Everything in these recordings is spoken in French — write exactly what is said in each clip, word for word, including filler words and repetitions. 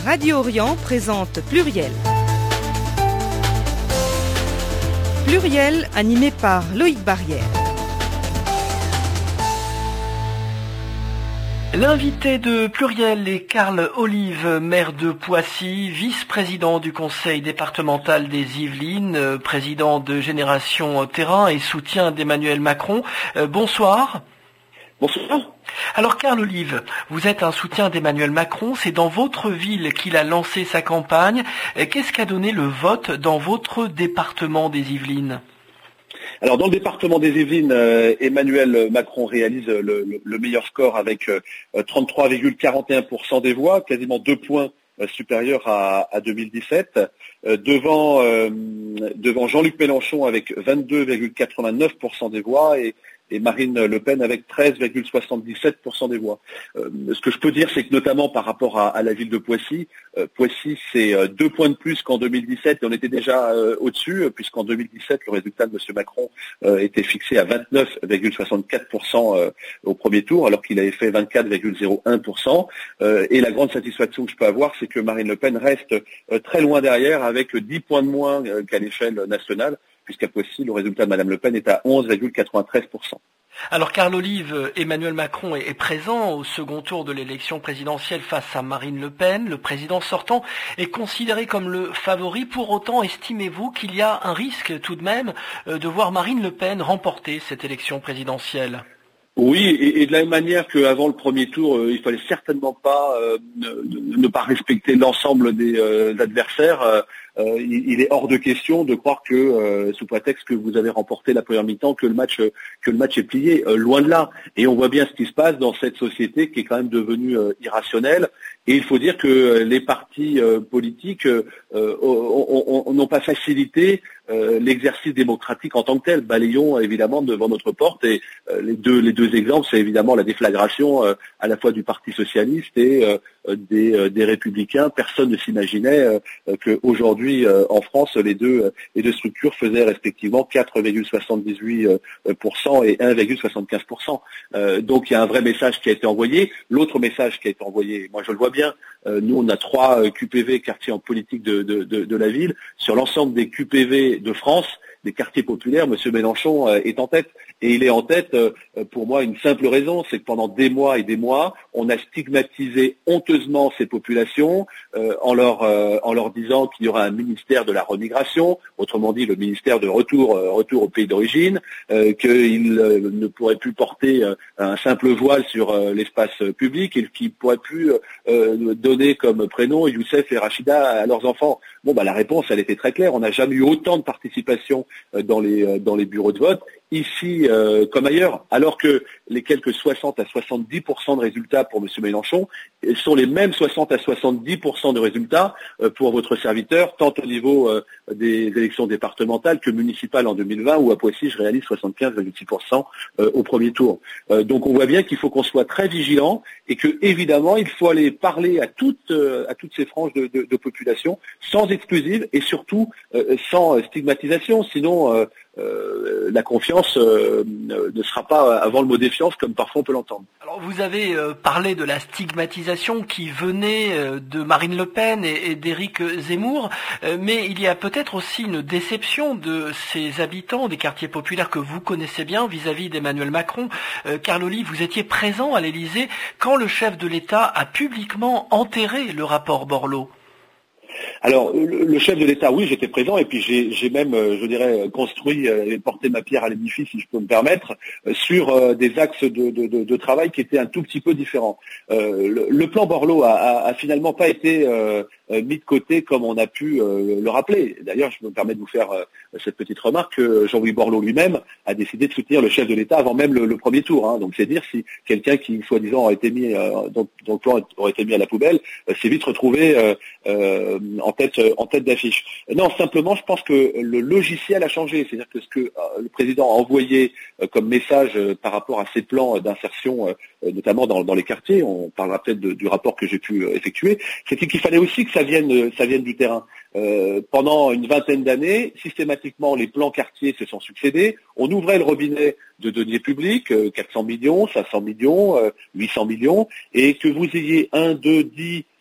Radio Orient présente Pluriel. Pluriel animé par Loïc Barrière. L'invité de Pluriel est Carl Olive, maire de Poissy, vice-président du conseil départemental des Yvelines, président de Génération Terrain et soutien d'Emmanuel Macron. Euh, bonsoir. Bonsoir. Alors Carl Olive, vous êtes un soutien d'Emmanuel Macron, c'est dans votre ville qu'il a lancé sa campagne. Qu'est-ce qu'a donné le vote dans votre département des Yvelines ? Alors dans le département des Yvelines, euh, Emmanuel Macron réalise le, le, le meilleur score avec euh, trente-trois virgule quarante et un pour cent des voix, quasiment deux points euh, supérieurs à, à deux mille dix-sept, euh, devant, euh, devant Jean-Luc Mélenchon avec vingt-deux virgule quatre-vingt-neuf pour cent des voix et et Marine Le Pen avec treize virgule soixante-dix-sept pour cent des voix. Euh, ce que je peux dire, c'est que notamment par rapport à, à la ville de Poissy, euh, Poissy c'est euh, deux points de plus qu'en deux mille dix-sept et on était déjà euh, au-dessus, euh, puisqu'en deux mille dix-sept, le résultat de M. Macron euh, était fixé à vingt-neuf virgule soixante-quatre pour cent euh, au premier tour, alors qu'il avait fait vingt-quatre virgule zéro un pour cent. Euh, et la grande satisfaction que je peux avoir, c'est que Marine Le Pen reste euh, très loin derrière, avec dix points de moins euh, qu'à l'échelle nationale, puisqu'à Poissy, le résultat de Mme Le Pen est à onze virgule quatre-vingt-treize pour cent. Alors Carl Olive, Emmanuel Macron est présent au second tour de l'élection présidentielle face à Marine Le Pen. Le président sortant est considéré comme le favori. Pour autant, estimez-vous qu'il y a un risque tout de même de voir Marine Le Pen remporter cette élection présidentielle ? Oui, et, et de la même manière qu'avant le premier tour, euh, il fallait certainement pas euh, ne, ne pas respecter l'ensemble des euh, adversaires. Euh, euh, il, il est hors de question de croire que, euh, sous prétexte que vous avez remporté la première mi-temps, que le match euh, que le match est plié. Euh, loin de là. Et on voit bien ce qui se passe dans cette société qui est quand même devenue euh, irrationnelle. Et il faut dire que les partis euh, politiques euh, n'ont pas facilité euh, l'exercice démocratique en tant que tel. Balayons évidemment devant notre porte. Et euh, les deux les deux exemples, c'est évidemment la déflagration euh, à la fois du Parti socialiste et euh, des, euh, des Républicains. Personne ne s'imaginait euh, qu'aujourd'hui euh, en France, les deux euh, les deux structures faisaient respectivement quatre virgule soixante-dix-huit pour cent et un virgule soixante-quinze pour cent. Euh, donc il y a un vrai message qui a été envoyé. L'autre message qui a été envoyé, moi je le vois bien. Euh, nous, on a trois euh, Q P V, quartiers en politique de, de, de, de la ville. Sur l'ensemble des Q P V de France, des quartiers populaires, M. Mélenchon euh, est en tête. Et il est en tête, euh, pour moi, une simple raison, c'est que pendant des mois et des mois, on a stigmatisé honteusement ces populations euh, en, leur, euh, en leur disant qu'il y aura un ministère de la remigration, autrement dit le ministère de retour, euh, retour au pays d'origine, euh, qu'ils euh, ne pourraient plus porter euh, un simple voile sur euh, l'espace public et qu'ils ne pourraient plus euh, donner comme prénom Youssef et Rachida à leurs enfants. Bon, bah la réponse, elle était très claire. On n'a jamais eu autant de participation euh, dans les euh, dans les bureaux de vote. Ici euh, comme ailleurs, alors que les quelques soixante à soixante-dix pour cent de résultats pour M. Mélenchon sont les mêmes soixante à soixante-dix pour cent de résultats euh, pour votre serviteur, tant au niveau euh, des élections départementales que municipales en deux mille vingt, où à Poissy, je réalise soixante-quinze virgule six pour cent euh, au premier tour. Euh, donc on voit bien qu'il faut qu'on soit très vigilant et que évidemment il faut aller parler à toutes euh, à toutes ces franges de, de, de population, sans exclusive et surtout euh, sans stigmatisation, sinon euh, Euh, la confiance euh, ne sera pas avant le mot défiance comme parfois on peut l'entendre. Alors vous avez euh, parlé de la stigmatisation qui venait euh, de Marine Le Pen et, et d'Éric Zemmour, euh, mais il y a peut-être aussi une déception de ces habitants des quartiers populaires que vous connaissez bien vis-à-vis d'Emmanuel Macron. Euh, Carl Olive, vous étiez présent à l'Élysée quand le chef de l'État a publiquement enterré le rapport Borloo. Alors, le, le chef de l'État, oui, j'étais présent, et puis j'ai, j'ai même, euh, je dirais, construit euh, et porté ma pierre à l'édifice, si je peux me permettre, euh, sur euh, des axes de, de, de, de travail qui étaient un tout petit peu différents. Euh, le, le plan Borloo a, a, a finalement pas été euh, mis de côté comme on a pu euh, le rappeler. D'ailleurs, je me permets de vous faire euh, cette petite remarque que Jean-Louis Borloo lui-même a décidé de soutenir le chef de l'État avant même le, le premier tour. Hein. Donc, c'est dire si quelqu'un qui, soi-disant, aurait été mis, euh, dont, dont le plan aurait été mis à la poubelle, euh, s'est vite retrouvé euh, euh, en tête en tête d'affiche. Non, simplement, je pense que le logiciel a changé. C'est-à-dire que ce que euh, le président a envoyé euh, comme message euh, par rapport à ses plans euh, d'insertion, euh, notamment dans, dans les quartiers, on parlera peut-être de, du rapport que j'ai pu euh, effectuer, c'était qu'il fallait aussi que ça vienne, euh, ça vienne du terrain. Euh, pendant une vingtaine d'années, systématiquement, les plans quartiers se sont succédés. On ouvrait le robinet de deniers publics, euh, quatre cents millions, cinq cents millions, euh, huit cents millions, et que vous ayez un, deux, dix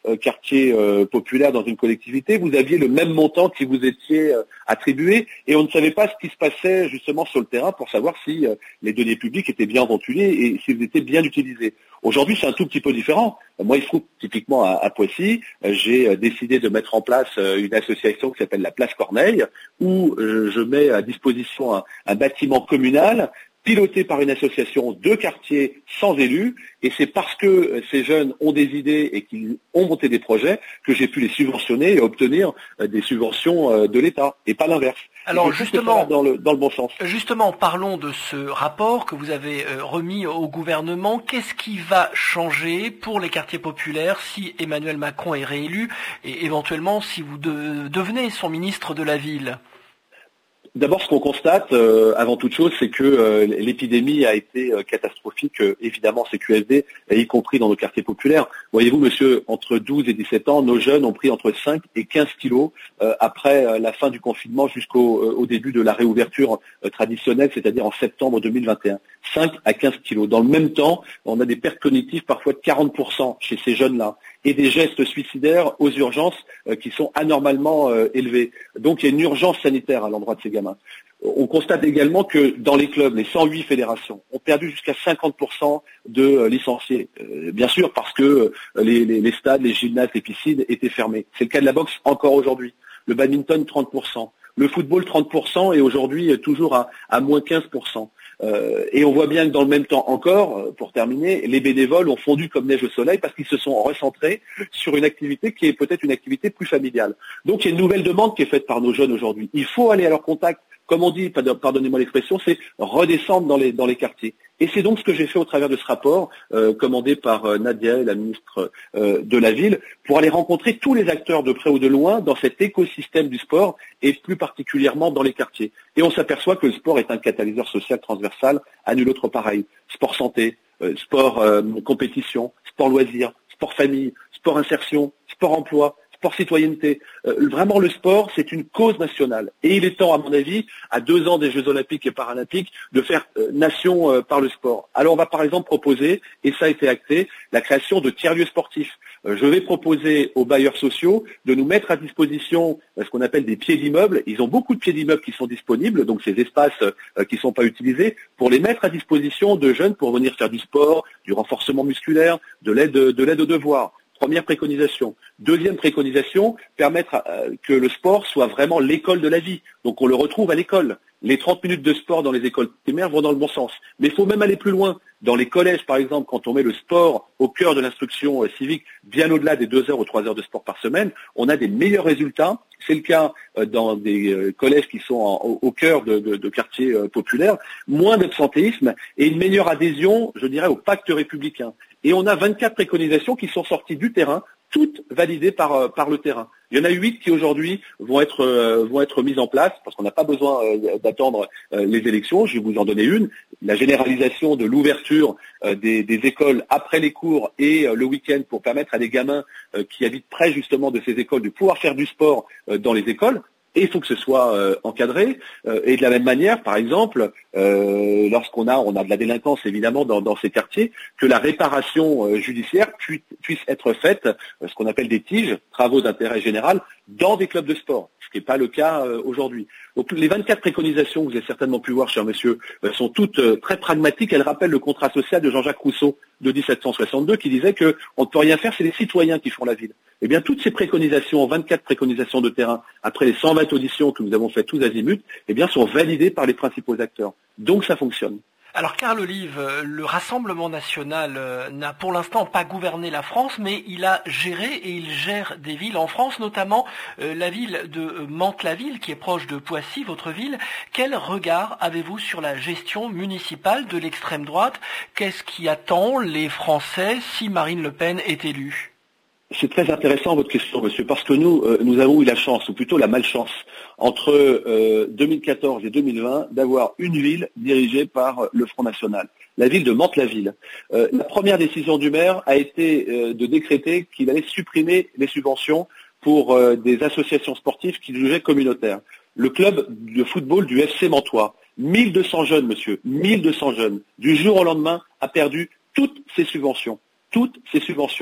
euh, quartiers euh, populaires dans une collectivité, vous aviez le même montant qui vous étiez euh, attribué, et on ne savait pas ce qui se passait justement sur le terrain pour savoir si euh, les deniers publics étaient bien ventilés et s'ils étaient bien utilisés. Aujourd'hui, c'est un tout petit peu différent. Moi, il se trouve typiquement à, à Poissy, euh, j'ai décidé de mettre en place euh, une association qui s'appelle la Place Corneille, où euh, je mets à disposition un, un bâtiment communal piloté par une association de quartier sans élus, et c'est parce que ces jeunes ont des idées et qu'ils ont monté des projets que j'ai pu les subventionner et obtenir des subventions de l'État, et pas l'inverse. Alors justement, dans le, dans le bon sens. Justement, parlons de ce rapport que vous avez remis au gouvernement. Qu'est-ce qui va changer pour les quartiers populaires si Emmanuel Macron est réélu, et éventuellement si vous de, devenez son ministre de la Ville ? D'abord, ce qu'on constate, euh, avant toute chose, c'est que euh, l'épidémie a été euh, catastrophique, euh, évidemment, C Q S D, y compris dans nos quartiers populaires. Voyez-vous, monsieur, entre douze et dix-sept ans, nos jeunes ont pris entre cinq et quinze kilos euh, après euh, la fin du confinement jusqu'au euh, au début de la réouverture euh, traditionnelle, c'est-à-dire en septembre deux mille vingt et un. cinq à quinze kilos. Dans le même temps, on a des pertes cognitives parfois de quarante pour cent chez ces jeunes-là, et des gestes suicidaires aux urgences euh, qui sont anormalement euh, élevés. Donc il y a une urgence sanitaire à l'endroit de ces gamins. On constate également que dans les clubs, les cent huit fédérations ont perdu jusqu'à cinquante pour cent de euh, licenciés. Euh, bien sûr parce que euh, les, les, les stades, les gymnases, les piscines étaient fermés. C'est le cas de la boxe encore aujourd'hui. Le badminton, trente pour cent. Le football, trente pour cent, et aujourd'hui toujours à, à moins quinze pour cent. Euh, et on voit bien que dans le même temps encore, pour terminer, les bénévoles ont fondu comme neige au soleil parce qu'ils se sont recentrés sur une activité qui est peut-être une activité plus familiale. Donc il y a une nouvelle demande qui est faite par nos jeunes aujourd'hui. Il faut aller à leur contact. Comme on dit, pardonnez-moi l'expression, c'est redescendre dans les, dans les quartiers. Et c'est donc ce que j'ai fait au travers de ce rapport, euh, commandé par euh, Nadia, la ministre euh, de la Ville, pour aller rencontrer tous les acteurs de près ou de loin dans cet écosystème du sport, et plus particulièrement dans les quartiers. Et on s'aperçoit que le sport est un catalyseur social transversal à nul autre pareil. Sport santé, euh, sport euh, compétition, sport loisir, sport famille, sport insertion, sport emploi, sport citoyenneté. Euh, vraiment, le sport, c'est une cause nationale. Et il est temps, à mon avis, à deux ans des Jeux Olympiques et Paralympiques, de faire euh, nation euh, par le sport. Alors, on va par exemple proposer, et ça a été acté, la création de tiers-lieux sportifs. Euh, je vais proposer aux bailleurs sociaux de nous mettre à disposition euh, ce qu'on appelle des pieds d'immeubles. Ils ont beaucoup de pieds d'immeubles qui sont disponibles, donc ces espaces euh, qui ne sont pas utilisés, pour les mettre à disposition de jeunes pour venir faire du sport, du renforcement musculaire, de l'aide, de l'aide aux devoirs. Première préconisation. Deuxième préconisation, permettre à, euh, que le sport soit vraiment l'école de la vie. Donc on le retrouve à l'école. Les trente minutes de sport dans les écoles primaires vont dans le bon sens. Mais il faut même aller plus loin. Dans les collèges, par exemple, quand on met le sport au cœur de l'instruction euh, civique, bien au-delà des deux heures ou trois heures de sport par semaine, on a des meilleurs résultats. C'est le cas euh, dans des euh, collèges qui sont en, au, au cœur de, de, de quartiers euh, populaires. Moins d'absentéisme et une meilleure adhésion, je dirais, au pacte républicain. Et on a vingt-quatre préconisations qui sont sorties du terrain, toutes validées par, euh, par le terrain. Il y en a huit qui aujourd'hui vont être euh, vont être mises en place parce qu'on n'a pas besoin euh, d'attendre euh, les élections. Je vais vous en donner une. La généralisation de l'ouverture euh, des, des écoles après les cours et euh, le week-end pour permettre à des gamins euh, qui habitent près justement de ces écoles de pouvoir faire du sport euh, dans les écoles. Et il faut que ce soit euh, encadré. Euh, et de la même manière, par exemple, euh, lorsqu'on a on a de la délinquance évidemment dans, dans ces quartiers, que la réparation euh, judiciaire puisse, puisse être faite, euh, ce qu'on appelle des tiges, travaux d'intérêt général, dans des clubs de sport, ce qui n'est pas le cas euh, aujourd'hui. Donc les vingt-quatre préconisations que vous avez certainement pu voir, cher monsieur, euh, sont toutes euh, très pragmatiques. Elles rappellent le contrat social de Jean-Jacques Rousseau de dix-sept cent soixante-deux qui disait qu'on ne peut rien faire, c'est les citoyens qui font la ville. Eh bien, toutes ces préconisations, vingt-quatre préconisations de terrain, après les cent vingt auditions que nous avons faites tous azimuts, eh bien, sont validées par les principaux acteurs. Donc, ça fonctionne. Alors, Carl Olive, le Rassemblement national n'a pour l'instant pas gouverné la France, mais il a géré et il gère des villes en France, notamment euh, la ville de Mantes-la-Ville, qui est proche de Poissy, votre ville. Quel regard avez-vous sur la gestion municipale de l'extrême droite? Qu'est-ce qui attend les Français si Marine Le Pen est élue? C'est très intéressant votre question, monsieur, parce que nous, euh, nous avons eu la chance, ou plutôt la malchance, entre euh, deux mille quatorze et deux mille vingt, d'avoir une ville dirigée par euh, le Front National, la ville de Mantes-la-Ville. Euh, la première décision du maire a été euh, de décréter qu'il allait supprimer les subventions pour euh, des associations sportives qu'il jugeait communautaires. Le club de football du F C Mantois, mille deux cents jeunes, monsieur, mille deux cents jeunes, du jour au lendemain, a perdu toutes ses subventions, toutes ses subventions.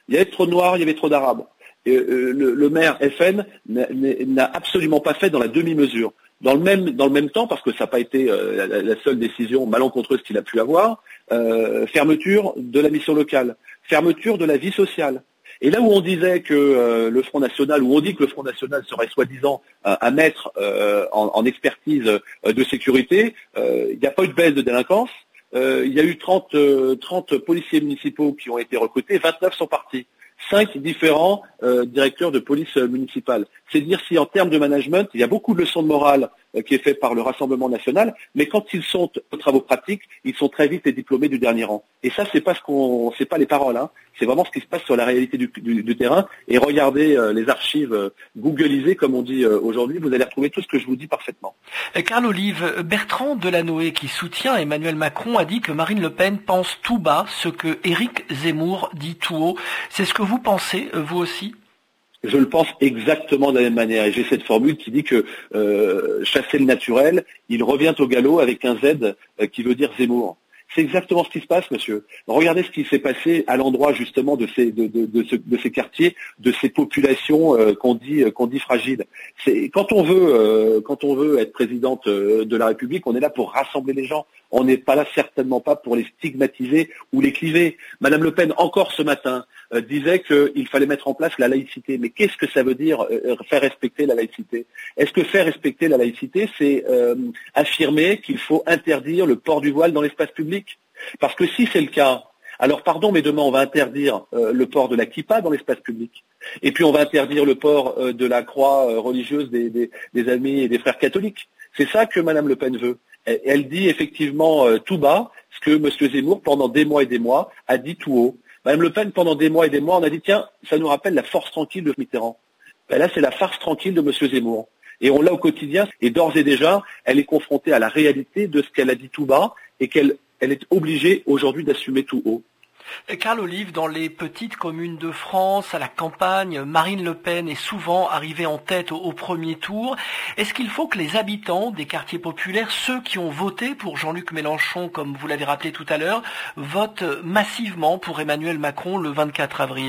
Il y avait trop de Noirs, il y avait trop d'Arabes. Et, euh, le, le maire F N n'a absolument pas fait dans la demi-mesure. Dans le même dans le même temps, parce que ça n'a pas été euh, la, la seule décision malencontreuse qu'il a pu avoir, euh, fermeture de la mission locale, fermeture de la vie sociale. Et là où on disait que euh, le Front National, où on dit que le Front National serait soi-disant euh, à mettre euh, en, en expertise euh, de sécurité, euh, il n'y a pas eu de baisse de délinquance. Euh, il y a eu trente, euh, trente policiers municipaux qui ont été recrutés, vingt-neuf sont partis. Cinq différents euh, directeurs de police municipale. C'est dire si en termes de management, il y a beaucoup de leçons de morale euh, qui est fait par le Rassemblement national, mais quand ils sont aux travaux pratiques, ils sont très vite les diplômés du dernier rang. Et ça, c'est pas ce qu'on, c'est pas les paroles, hein. C'est vraiment ce qui se passe sur la réalité du, du, du terrain. Et regardez euh, les archives euh, googlisées, comme on dit euh, aujourd'hui, vous allez retrouver tout ce que je vous dis parfaitement. Carl Olive, Bertrand Delanoë, qui soutient Emmanuel Macron, a dit que Marine Le Pen pense tout bas ce que Éric Zemmour dit tout haut. C'est ce que vous pensez, vous aussi ? Je le pense exactement de la même manière. Et j'ai cette formule qui dit que euh, chasser le naturel, il revient au galop avec un Z euh, qui veut dire Zemmour. C'est exactement ce qui se passe, monsieur. Regardez ce qui s'est passé à l'endroit justement de ces de, de, de, ce, de ces quartiers, de ces populations euh, qu'on dit euh, qu'on dit fragiles. C'est quand on veut euh, quand on veut être présidente euh, de la République, on est là pour rassembler les gens. On n'est pas là certainement pas pour les stigmatiser ou les cliver. Madame Le Pen, encore ce matin, euh, disait qu'il fallait mettre en place la laïcité. Mais qu'est-ce que ça veut dire euh, faire respecter la laïcité? Est-ce que faire respecter la laïcité, c'est euh, affirmer qu'il faut interdire le port du voile dans l'espace public? Parce que si c'est le cas, alors pardon, mais demain on va interdire euh, le port de la kippa dans l'espace public. Et puis on va interdire le port euh, de la croix euh, religieuse des, des, des amis et des frères catholiques. C'est ça que Madame Le Pen veut. Elle, elle dit effectivement euh, tout bas ce que Monsieur Zemmour, pendant des mois et des mois, a dit tout haut. Madame Le Pen, pendant des mois et des mois, on a dit tiens, ça nous rappelle la force tranquille de Mitterrand. Ben là, c'est la farce tranquille de Monsieur Zemmour. Et on l'a au quotidien, et d'ores et déjà, elle est confrontée à la réalité de ce qu'elle a dit tout bas, et qu'elle elle est obligée aujourd'hui d'assumer tout haut. Carl Olive, dans les petites communes de France, à la campagne, Marine Le Pen est souvent arrivée en tête au, au premier tour. Est-ce qu'il faut que les habitants des quartiers populaires, ceux qui ont voté pour Jean-Luc Mélenchon, comme vous l'avez rappelé tout à l'heure, votent massivement pour Emmanuel Macron le vingt-quatre avril ?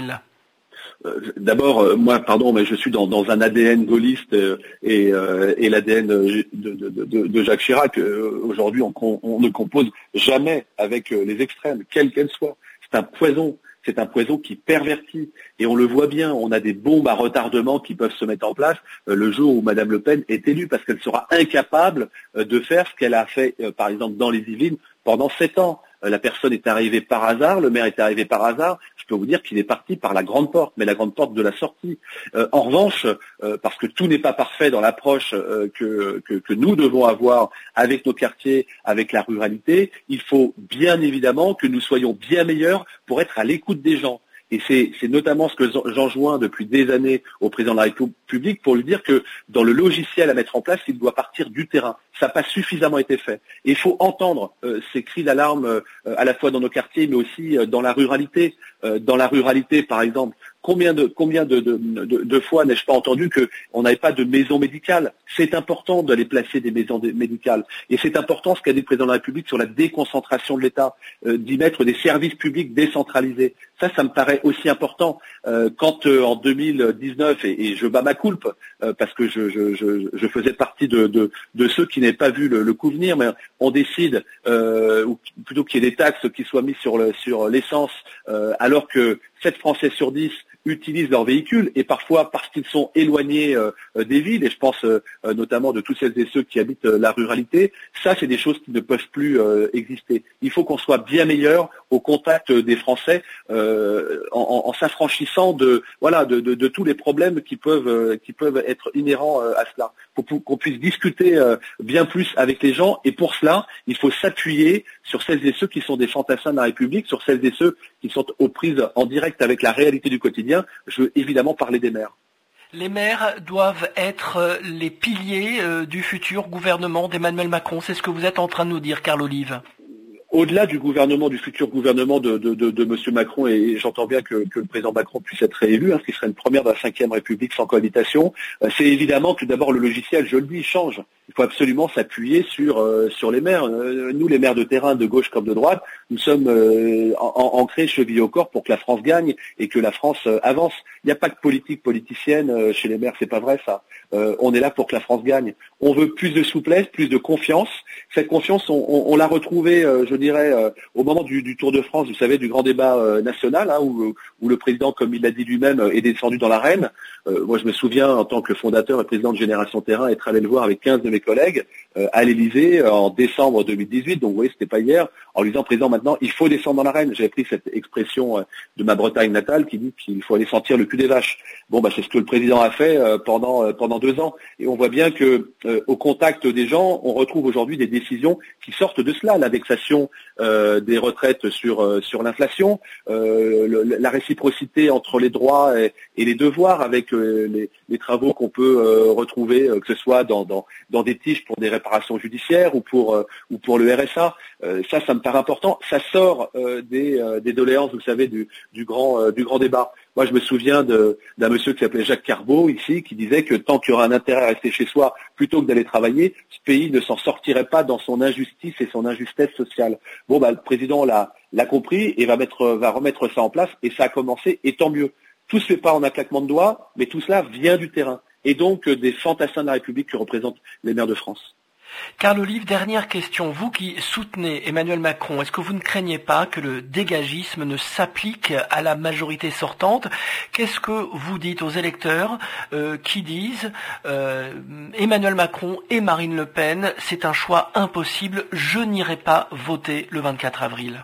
D'abord, euh, moi, pardon, mais je suis dans, dans un A D N gaulliste euh, et, euh, et l'A D N de, de, de, de Jacques Chirac. Euh, aujourd'hui, on, on ne compose jamais avec euh, les extrêmes, quelles qu'elles soient. C'est un poison. C'est un poison qui pervertit. Et on le voit bien, on a des bombes à retardement qui peuvent se mettre en place euh, le jour où Madame Le Pen est élue, parce qu'elle sera incapable euh, de faire ce qu'elle a fait, euh, par exemple, dans les Yvelines pendant sept ans. Euh, la personne est arrivée par hasard, le maire est arrivé par hasard. Je peux vous dire qu'il est parti par la grande porte, mais la grande porte de la sortie. Euh, en revanche, euh, parce que tout n'est pas parfait dans l'approche euh, que, que, que nous devons avoir avec nos quartiers, avec la ruralité, il faut bien évidemment que nous soyons bien meilleurs pour être à l'écoute des gens. Et c'est, c'est notamment ce que j'enjoins depuis des années au président de la République pour lui dire que dans le logiciel à mettre en place, il doit partir du terrain. Ça n'a pas suffisamment été fait. Et il faut entendre euh, ces cris d'alarme euh, à la fois dans nos quartiers, mais aussi euh, dans la ruralité. Euh, dans la ruralité, par exemple, combien de combien de, de, de, de fois n'ai-je pas entendu qu'on n'avait pas de maison médicale? C'est important d'aller placer des maisons médicales. Et c'est important ce qu'a dit le président de la République sur la déconcentration de l'État, euh, d'y mettre des services publics décentralisés. Ça, ça me paraît aussi important. Euh, quand euh, en deux mille dix-neuf, et, et je bats ma coulpe, euh, parce que je, je, je, je faisais partie de, de, de ceux qui n'avaient pas vu le, le coup venir, mais on décide, euh, ou plutôt qu'il y ait des taxes qui soient mises sur, le, sur l'essence, euh, alors que sept Français sur dix utilisent leurs véhicules, et parfois parce qu'ils sont éloignés euh, des villes, et je pense euh, notamment de tous celles et ceux qui habitent euh, la ruralité. Ça, c'est des choses qui ne peuvent plus euh, exister. Il faut qu'on soit bien meilleur au contact des Français, euh, en, en s'affranchissant de voilà de, de, de tous les problèmes qui peuvent euh, qui peuvent être inhérents euh, à cela, pour, pour qu'on puisse discuter euh, bien plus avec les gens. Et pour cela, il faut s'appuyer sur celles et ceux qui sont des fantassins de la République, sur celles et ceux qui sont aux prises en direct avec la réalité du quotidien. Je veux évidemment parler des maires. Les maires doivent être les piliers du futur gouvernement d'Emmanuel Macron. C'est ce que vous êtes en train de nous dire, Carl Olive. au-delà du gouvernement, du futur gouvernement de, de, de, de M. Macron, et j'entends bien que, que le président Macron puisse être réélu, hein, ce qui serait une première de la cinquième République sans cohabitation, euh, c'est évidemment tout d'abord le logiciel, je le dis, change. Il faut absolument s'appuyer sur euh, sur les maires. Euh, nous, les maires de terrain, de gauche comme de droite, nous sommes euh, en, ancrés cheville au corps pour que la France gagne et que la France euh, avance. Il n'y a pas de politique politicienne euh, chez les maires, c'est pas vrai ça. Euh, on est là pour que la France gagne. On veut plus de souplesse, plus de confiance. Cette confiance, on, on, on l'a retrouvée, euh, je dirais, euh, au moment du, du Tour de France, vous savez, du grand débat euh, national, hein, où, où le président, comme il l'a dit lui-même, est descendu dans l'arène. Euh, moi, je me souviens, en tant que fondateur et président de Génération Terrain, être allé le voir avec quinze de mes collègues euh, à l'Élysée euh, en décembre deux mille dix-huit. Donc, vous voyez, c'était pas hier. En lui disant, président, maintenant, il faut descendre dans l'arène. J'avais pris cette expression euh, de ma Bretagne natale qui dit qu'il faut aller sentir le cul des vaches. Bon, bah, c'est ce que le président a fait euh, pendant euh, pendant deux ans. Et on voit bien que euh, au contact des gens, on retrouve aujourd'hui des décisions qui sortent de cela, l'indexation euh, des retraites sur euh, sur l'inflation, euh, le, la réciprocité entre les droits et, et les devoirs, avec euh, les, les travaux qu'on peut euh, retrouver, euh, que ce soit dans, dans dans des tiges pour des réparations judiciaires ou pour euh, ou pour le R S A. Euh, ça, ça me paraît important. Ça sort euh, des euh, des doléances, vous savez, du du grand euh, du grand débat. Moi, je me souviens de, d'un monsieur qui s'appelait Jacques Carbeau, ici, qui disait que tant qu'il y aura un intérêt à rester chez soi plutôt que d'aller travailler, ce pays ne s'en sortirait pas dans son injustice et son injustice sociale. Bon, bah, le président l'a, l'a compris et va mettre, va remettre ça en place, et ça a commencé, et tant mieux. Tout se fait pas en un claquement de doigts, mais tout cela vient du terrain. Et donc, des fantassins de la République que représentent les maires de France. Carl Olive, dernière question. Vous qui soutenez Emmanuel Macron, est-ce que vous ne craignez pas que le dégagisme ne s'applique à la majorité sortante? Qu'est-ce que vous dites aux électeurs euh, qui disent euh, Emmanuel Macron et Marine Le Pen, c'est un choix impossible, je n'irai pas voter le vingt-quatre avril?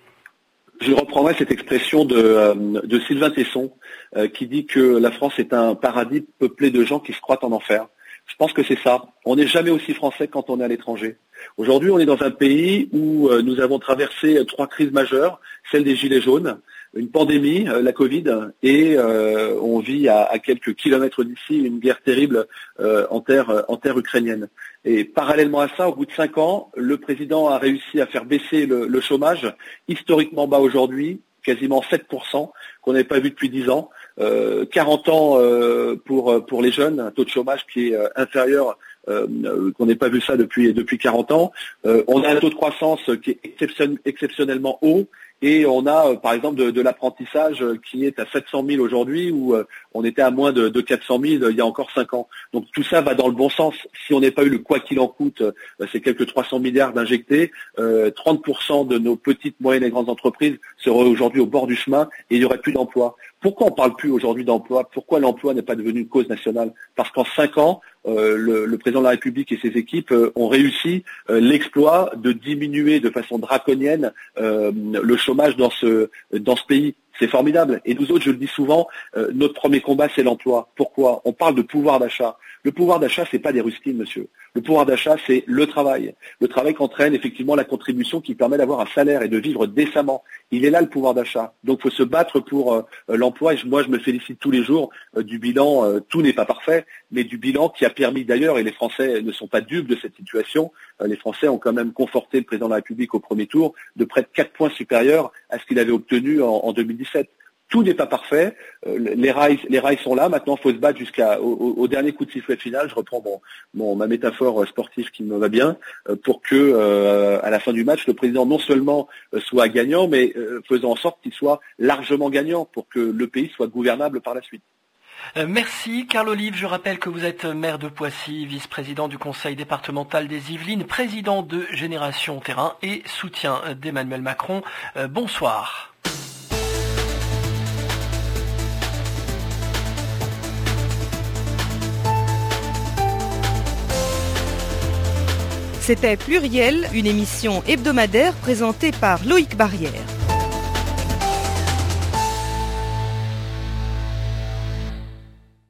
Je reprendrai cette expression de, euh, de Sylvain Tesson euh, qui dit que la France est un paradis peuplé de gens qui se croient en enfer. Je pense que c'est ça. On n'est jamais aussi français quand on est à l'étranger. Aujourd'hui, on est dans un pays où euh, nous avons traversé trois crises majeures, celle des Gilets jaunes, une pandémie, euh, la Covid, et euh, on vit à, à quelques kilomètres d'ici une guerre terrible euh, en terre, en terre ukrainienne. Et parallèlement à ça, au bout de cinq ans, le président a réussi à faire baisser le, le chômage, historiquement bas aujourd'hui, quasiment sept pour cent, qu'on n'avait pas vu depuis dix ans. Euh, quarante ans euh, pour pour les jeunes, un taux de chômage qui est euh, inférieur, euh, qu'on n'ait pas vu ça depuis depuis quarante ans. Euh, on a un taux de croissance qui est exception, exceptionnellement haut, et on a euh, par exemple de, de l'apprentissage qui est à sept cent mille aujourd'hui, où euh, on était à moins de, de quatre cent mille il y a encore cinq ans. Donc tout ça va dans le bon sens. Si on n'est pas eu le quoi qu'il en coûte, euh, c'est quelques trois cents milliards d'injectés, euh, trente pour cent de nos petites, moyennes et grandes entreprises seraient aujourd'hui au bord du chemin et il n'y aurait plus d'emploi. Pourquoi on ne parle plus aujourd'hui d'emploi? Pourquoi l'emploi n'est pas devenu une cause nationale? Parce qu'en cinq ans, euh, le, le président de la République et ses équipes euh, ont réussi euh, l'exploit de diminuer de façon draconienne euh, le chômage dans ce dans ce pays. C'est formidable. Et nous autres, je le dis souvent, euh, notre premier combat, c'est l'emploi. Pourquoi? On parle de pouvoir d'achat. Le pouvoir d'achat, c'est pas des rustines, monsieur. Le pouvoir d'achat, c'est le travail. Le travail qu'entraîne effectivement la contribution qui permet d'avoir un salaire et de vivre décemment. Il est là le pouvoir d'achat. Donc, il faut se battre pour euh, l'emploi. Et moi, je me félicite tous les jours euh, du bilan. Euh, tout n'est pas parfait, mais du bilan qui a permis d'ailleurs, et les Français ne sont pas dupes de cette situation, euh, les Français ont quand même conforté le président de la République au premier tour de près de quatre points supérieurs à ce qu'il avait obtenu en, en deux mille dix-sept. Tout n'est pas parfait. Euh, les rails, les rails sont là. Maintenant, il faut se battre jusqu'au au, au dernier coup de sifflet final. Je reprends mon, mon, ma métaphore sportive qui me va bien, euh, pour que, euh, à la fin du match, le président non seulement euh, soit gagnant, mais euh, faisant en sorte qu'il soit largement gagnant pour que le pays soit gouvernable par la suite. Euh, merci Carl Olive. Je rappelle que vous êtes maire de Poissy, vice-président du conseil départemental des Yvelines, président de Génération Terrain et soutien d'Emmanuel Macron. Euh, bonsoir. C'était Pluriel, une émission hebdomadaire présentée par Loïc Barrière.